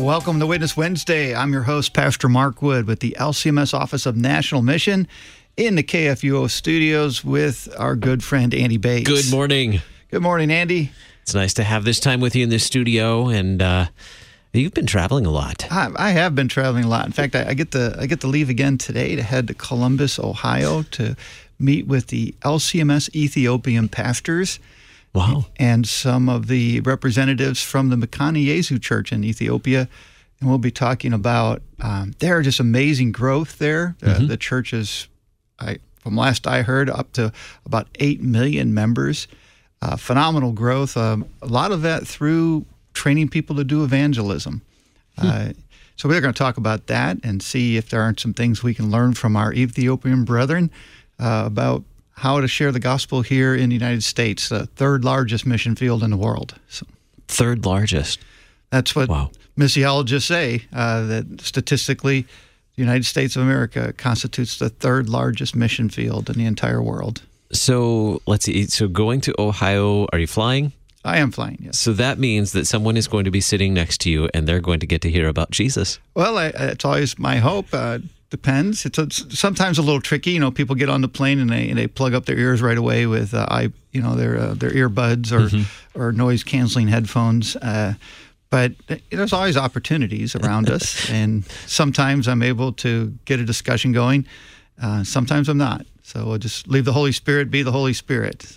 Welcome to Witness Wednesday. I'm your host, Pastor Mark Wood, with the LCMS Office of National Mission in the KFUO studios with our good friend, Andy Bates. Good morning. Good morning, Andy. It's nice to have this time with you in the studio, and you've been traveling a lot. I have been traveling a lot. In fact, I get to leave again today to head to Columbus, Ohio, to meet with the LCMS Ethiopian pastors. Wow. And some of the representatives from the Mekane Yesu Church in Ethiopia. And we'll be talking about there are just amazing growth there. The church is, from last I heard, up to about 8 million members. Phenomenal growth. A lot of that through training people to do evangelism. So we're going to talk about that and see if there aren't some things we can learn from our Ethiopian brethren about how to share the gospel here in the United States, the third largest mission field in the world. So, third largest. That's what missiologists say, that statistically, the United States of America constitutes the third largest mission field in the entire world. So let's see. So going to Ohio, are you flying? I am flying, yes. So that means that someone is going to be sitting next to you and they're going to get to hear about Jesus. Well, it's always my hope. Depends. It's sometimes a little tricky. You know, people get on the plane and they plug up their ears right away with their earbuds or noise canceling headphones. But there's always opportunities around us, and sometimes I'm able to get a discussion going. Sometimes I'm not. So we'll just leave the Holy Spirit be the Holy Spirit.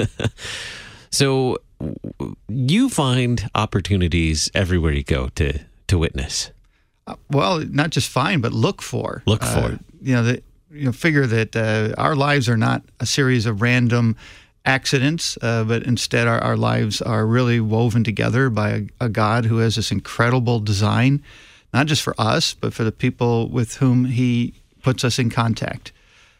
So you find opportunities everywhere you go to witness. Well, not just find, but look for. Look for. Figure that our lives are not a series of random accidents, but instead our lives are really woven together by a God who has this incredible design, not just for us, but for the people with whom He puts us in contact.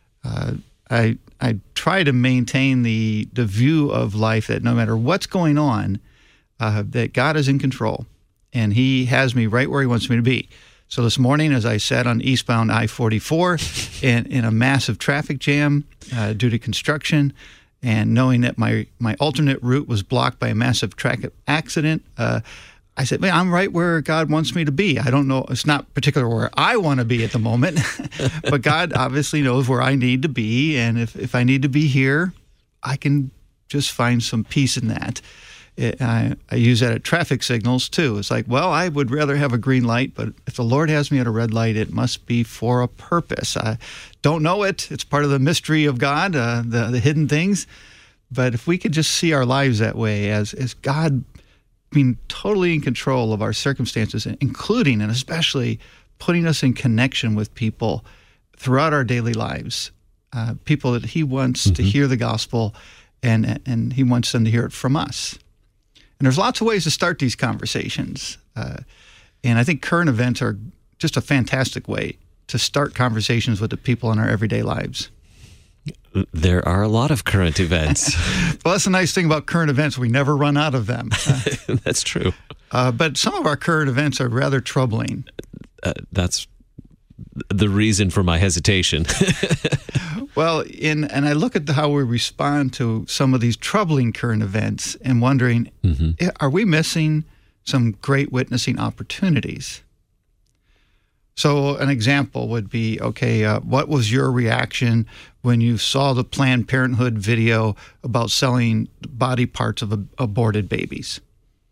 I try to maintain the view of life that no matter what's going on, that God is in control. And He has me right where He wants me to be. So this morning, as I sat on eastbound I-44 in a massive traffic jam due to construction, and knowing that my alternate route was blocked by a massive traffic accident, I said, man, I'm right where God wants me to be. I don't know. It's not particularly where I want to be at the moment, but God obviously knows where I need to be. And if I need to be here, I can just find some peace in that. I use that at traffic signals, too. It's like, well, I would rather have a green light, but if the Lord has me at a red light, it must be for a purpose. I don't know it. It's part of the mystery of God, the hidden things. But if we could just see our lives that way, as God being totally in control of our circumstances, including and especially putting us in connection with people throughout our daily lives, people that He wants to hear the gospel, and He wants them to hear it from us. And there's lots of ways to start these conversations. And I think current events are just a fantastic way to start conversations with the people in our everyday lives. There are a lot of current events. Well, that's the nice thing about current events. We never run out of them. That's true. But some of our current events are rather troubling. That's the reason for my hesitation. Well, and I look at how we respond to some of these troubling current events and wondering, are we missing some great witnessing opportunities? So an example would be, what was your reaction when you saw the Planned Parenthood video about selling body parts of aborted babies?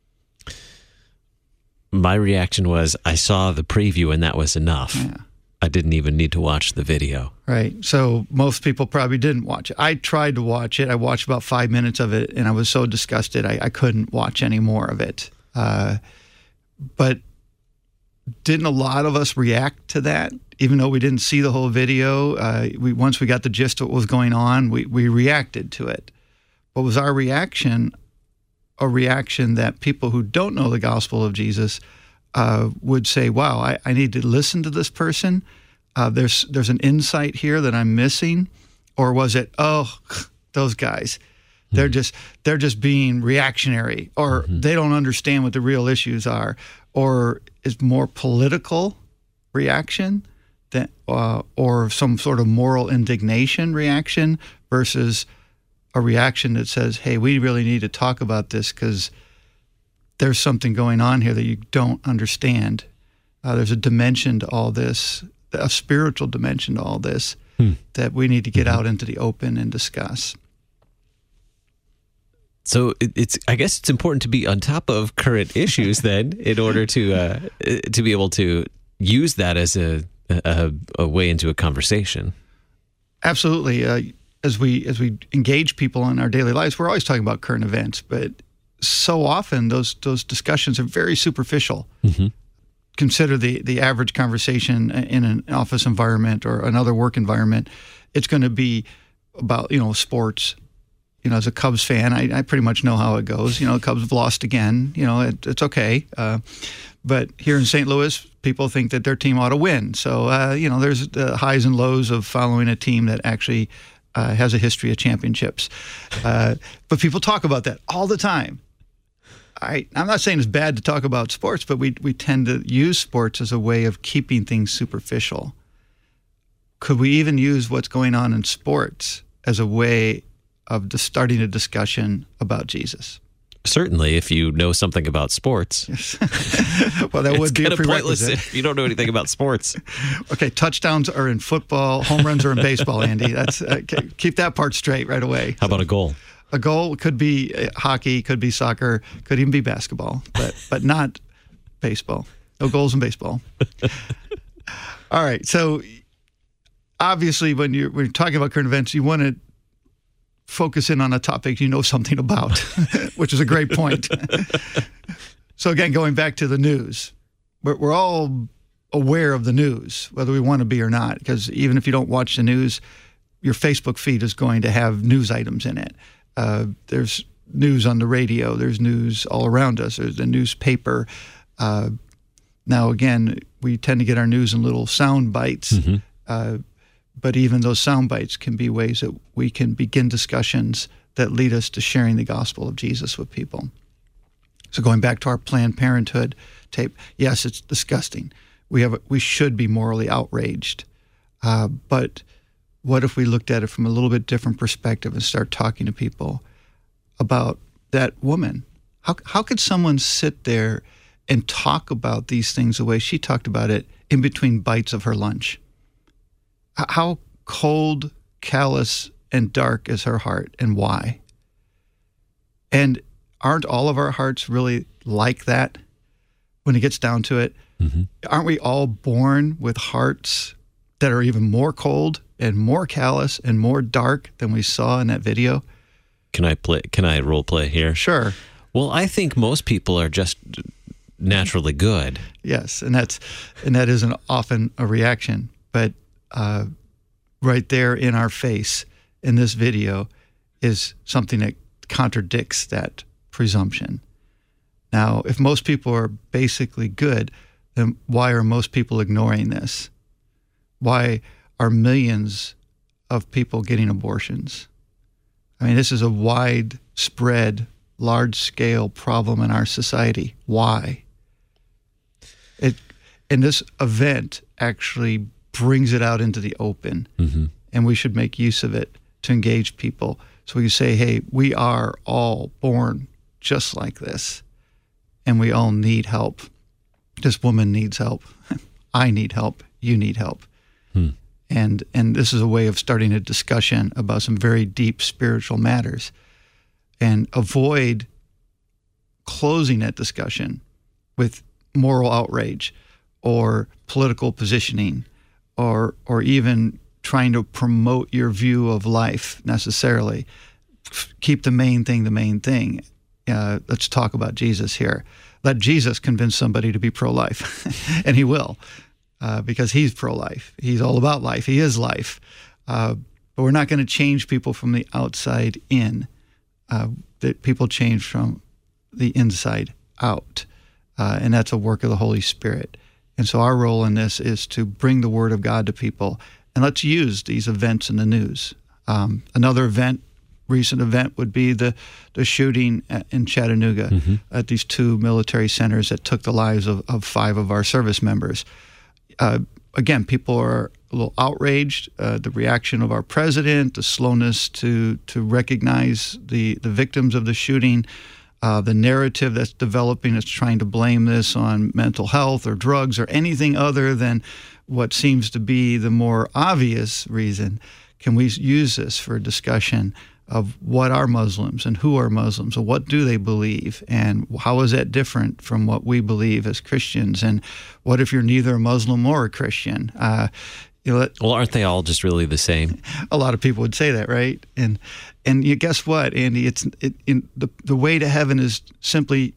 My reaction was, I saw the preview and that was enough. Yeah. I didn't even need to watch the video. Right. So most people probably didn't watch it. I tried to watch it. I watched about 5 minutes of it, and I was so disgusted I couldn't watch any more of it. But didn't a lot of us react to that? Even though we didn't see the whole video, once we got the gist of what was going on, we reacted to it. But was our reaction a reaction that people who don't know the gospel of Jesus would say, wow, I need to listen to this person. There's an insight here that I'm missing. Or was it, oh, those guys, they're just being reactionary, or they don't understand what the real issues are, or is more political reaction that, or some sort of moral indignation reaction versus a reaction that says, hey, we really need to talk about this because there's something going on here that you don't understand. There's a dimension to all this, a spiritual dimension to all this, that we need to get out into the open and discuss. So I guess it's important to be on top of current issues then, in order to be able to use that as a way into a conversation. Absolutely. As we engage people in our daily lives, we're always talking about current events, but so often those discussions are very superficial. Mm-hmm. Consider the average conversation in an office environment or another work environment. It's going to be about, sports. As a Cubs fan, I pretty much know how it goes. The Cubs have lost again. It's okay. But here in St. Louis, people think that their team ought to win. So, there's the highs and lows of following a team that actually has a history of championships. But people talk about that all the time. I'm not saying it's bad to talk about sports, but we tend to use sports as a way of keeping things superficial. Could we even use what's going on in sports as a way of starting a discussion about Jesus? Certainly, if you know something about sports. Well, that would be a prerequisite. If you don't know anything about sports. Okay, touchdowns are in football, home runs are in baseball, Andy. That's keep that part straight right away. How about a goal? A goal could be hockey, could be soccer, could even be basketball, but not baseball. No goals in baseball. All right, so obviously when you're talking about current events, you want to focus in on a topic you know something about, which is a great point. So again, going back to the news, we're all aware of the news, whether we want to be or not, because even if you don't watch the news, your Facebook feed is going to have news items in it. There's news on the radio. There's news all around us. There's the newspaper. Now, again, we tend to get our news in little sound bites. Mm-hmm. But even those sound bites can be ways that we can begin discussions that lead us to sharing the gospel of Jesus with people. So going back to our Planned Parenthood tape, yes, it's disgusting. We should be morally outraged. But what if we looked at it from a little bit different perspective and start talking to people about that woman? How could someone sit there and talk about these things the way she talked about it in between bites of her lunch? How cold, callous, and dark is her heart, and why? And aren't all of our hearts really like that when it gets down to it? Mm-hmm. Aren't we all born with hearts that are even more cold and more callous and more dark than we saw in that video? Can I role play here? Sure. Well, I think most people are just naturally good. Yes, and that isn't often a reaction, but right there in our face in this video is something that contradicts that presumption. Now, if most people are basically good, then why are most people ignoring this? Why are millions of people getting abortions? I mean, this is a widespread, large-scale problem in our society. Why? And this event actually brings it out into the open, mm-hmm. and we should make use of it to engage people. So we can say, hey, we are all born just like this, and we all need help. This woman needs help. I need help. You need help. And this is a way of starting a discussion about some very deep spiritual matters, and avoid closing that discussion with moral outrage or political positioning or even trying to promote your view of life necessarily. Keep the main thing the main thing. Let's talk about Jesus here. Let Jesus convince somebody to be pro-life, and he will. Because he's pro-life. He's all about life. He is life. But we're not going to change people from the outside in. That people change from the inside out. And that's a work of the Holy Spirit. And so our role in this is to bring the Word of God to people. And let's use these events in the news. Another recent event would be the shooting in Chattanooga, mm-hmm. at these two military centers that took the lives of 5 of our service members. Again, people are a little outraged. The reaction of our president, the slowness to recognize the victims of the shooting, the narrative that's developing is trying to blame this on mental health or drugs or anything other than what seems to be the more obvious reason. Can we use this for a discussion of what are Muslims and who are Muslims and what do they believe and how is that different from what we believe as Christians, and what if you're neither a Muslim or a Christian? Well, aren't they all just really the same? A lot of people would say that, right? And you guess what, Andy? The way to heaven is simply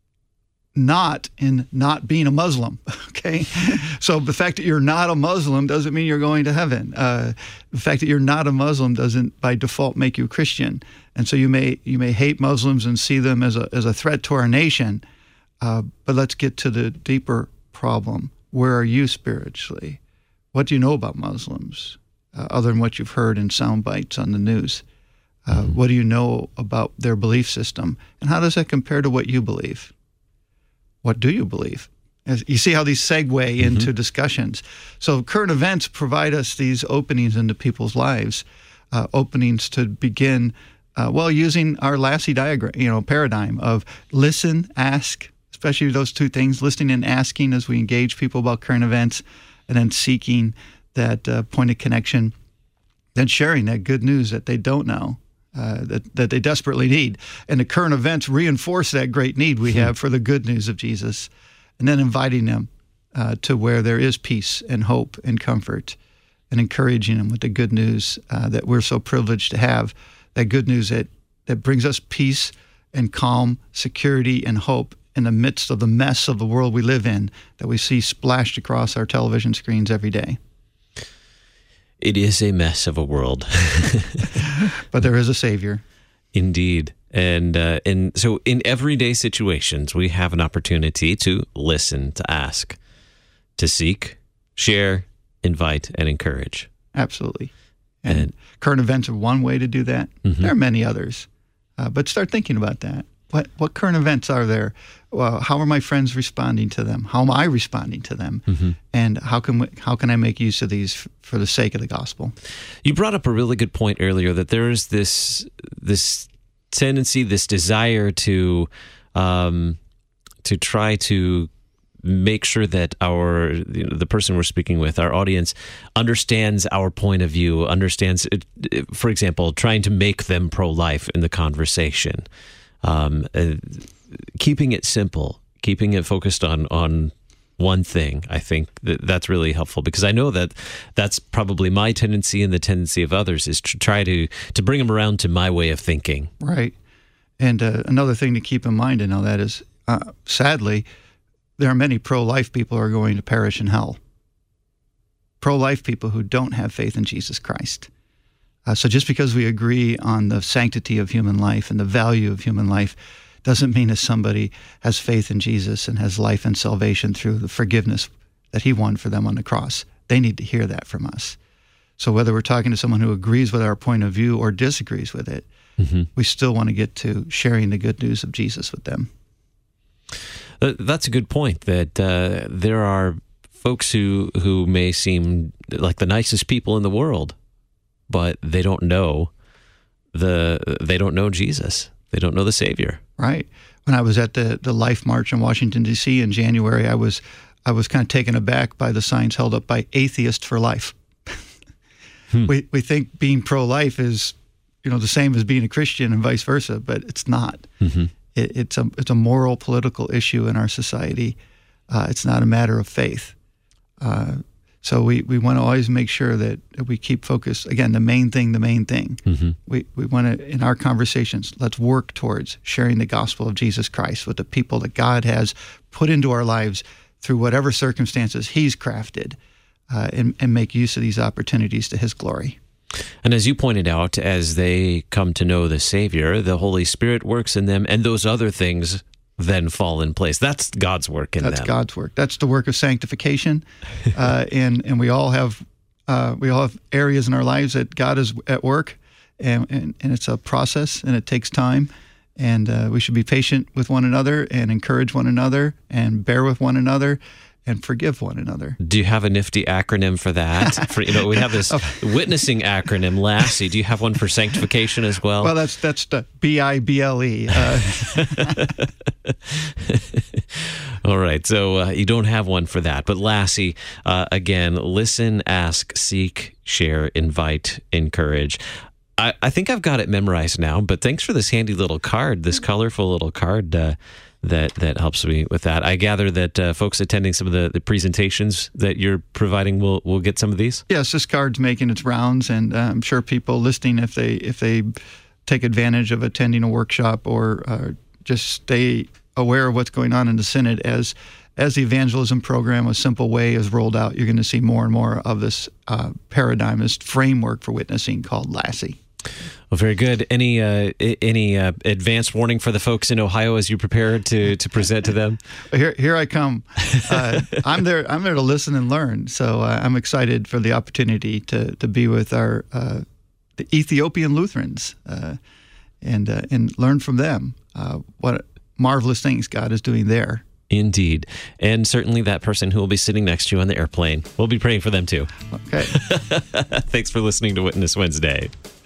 not in not being a Muslim, okay? So the fact that you're not a Muslim doesn't mean you're going to heaven. The fact that you're not a Muslim doesn't by default make you a Christian. And so you may hate Muslims and see them as a threat to our nation, but let's get to the deeper problem. Where are you spiritually? What do you know about Muslims, other than what you've heard in sound bites on the news? What do you know about their belief system? And how does that compare to what you believe? What do you believe? As you see how these segue into discussions. So current events provide us these openings into people's lives, openings to begin, using our Lassie diagram, paradigm of listen, ask, especially those two things, listening and asking as we engage people about current events, and then seeking that point of connection, then sharing that good news that they don't know, that they desperately need. And the current events reinforce that great need we have for the good news of Jesus, and then inviting them to where there is peace and hope and comfort, and encouraging them with the good news that we're so privileged to have, that good news that brings us peace and calm, security and hope in the midst of the mess of the world we live in that we see splashed across our television screens every day. It is a mess of a world. But there is a Savior. Indeed. And so in everyday situations, we have an opportunity to listen, to ask, to seek, share, invite, and encourage. Absolutely. And current events are one way to do that. There are many others. But start thinking about that. What current events are there? How are my friends responding to them? How am I responding to them? And how can I make use of these for the sake of the gospel? You brought up a really good point earlier, that there is this tendency, this desire to try to make sure that the person we're speaking with, our audience, understands our point of view, understands, for example, trying to make them pro-life in the conversation. Keeping it simple, keeping it focused on one thing, I think that's really helpful, because I know that's probably my tendency, and the tendency of others is to try to bring them around to my way of thinking. Right. And another thing to keep in mind in all that is, sadly, there are many pro-life people who are going to perish in hell. Pro-life people who don't have faith in Jesus Christ. So just because we agree on the sanctity of human life and the value of human life doesn't mean that somebody has faith in Jesus and has life and salvation through the forgiveness that he won for them on the cross. They need to hear that from us. So whether we're talking to someone who agrees with our point of view or disagrees with it, we still want to get to sharing the good news of Jesus with them. That's a good point, that there are folks who may seem like the nicest people in the world, but they don't know Jesus. They don't know the Savior. Right. When I was at the Life March in Washington, D.C. in January, I was kind of taken aback by the signs held up by Atheists for Life. We think being pro-life is, the same as being a Christian and vice versa, but it's not. It's a moral, political issue in our society. It's not a matter of faith. So we want to always make sure that we keep focused. Again, the main thing. We want to, in our conversations, let's work towards sharing the gospel of Jesus Christ with the people that God has put into our lives through whatever circumstances he's crafted, and make use of these opportunities to his glory. And as you pointed out, as they come to know the Savior, the Holy Spirit works in them, and those other things then fall in place. That's God's work in them. That's God's work. That's the work of sanctification, and we all have areas in our lives that God is at work, and it's a process, and it takes time, and we should be patient with one another and encourage one another and bear with one another, and forgive one another. Do you have a nifty acronym for that? We have this witnessing acronym, LASSE. Do you have one for sanctification as well? Well, that's the BIBLE. All right, so you don't have one for that. But LASSE, again, listen, ask, seek, share, invite, encourage. I think I've got it memorized now, but thanks for this handy little card, this colorful little card that helps me with that. I gather that folks attending some of the presentations that you're providing will get some of these? Yes, this card's making its rounds, and I'm sure people listening, if they take advantage of attending a workshop or just stay aware of what's going on in the Synod as the evangelism program, A Simple Way, is rolled out, you're going to see more and more of this paradigm, this framework for witnessing called LASSE. Well, very good. Any advance warning for the folks in Ohio as you prepare to present to them? Here I come. I'm there to listen and learn. So I'm excited for the opportunity to be with the Ethiopian Lutherans and learn from them what marvelous things God is doing there. Indeed. And certainly that person who will be sitting next to you on the airplane. We'll be praying for them too. Okay. Thanks for listening to Witness Wednesday.